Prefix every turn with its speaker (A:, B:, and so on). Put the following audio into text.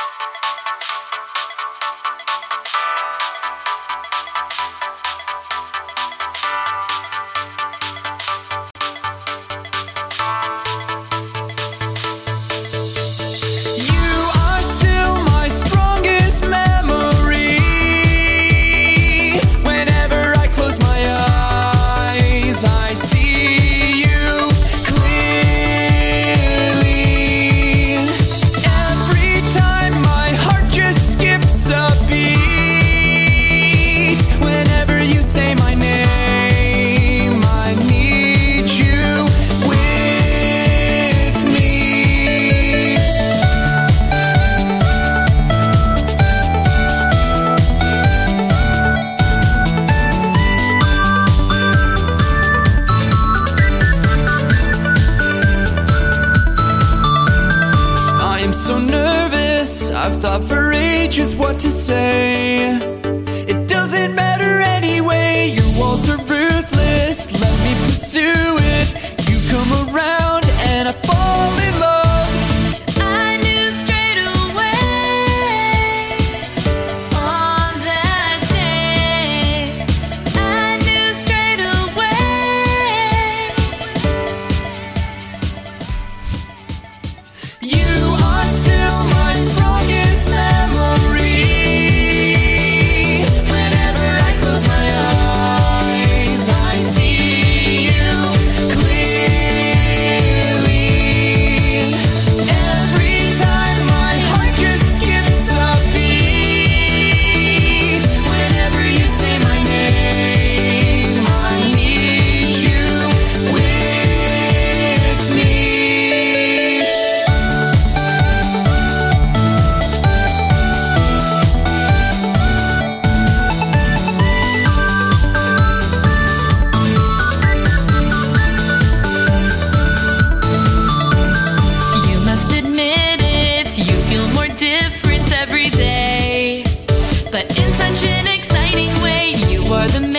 A: So nervous, I've thought for ages what to say. It doesn't matter anyway, your walls are ruthless. Let me pursue it. You come around and I fall in love.
B: I knew straight away on that day. I knew straight away.
A: You are still my strongest memory. Whenever I close my eyes, I see you clearly. Every time my heart just skips a beat. Whenever you say my name, I need you with me.
B: You must admit it, you feel more different every day. But in such an exciting way, you are the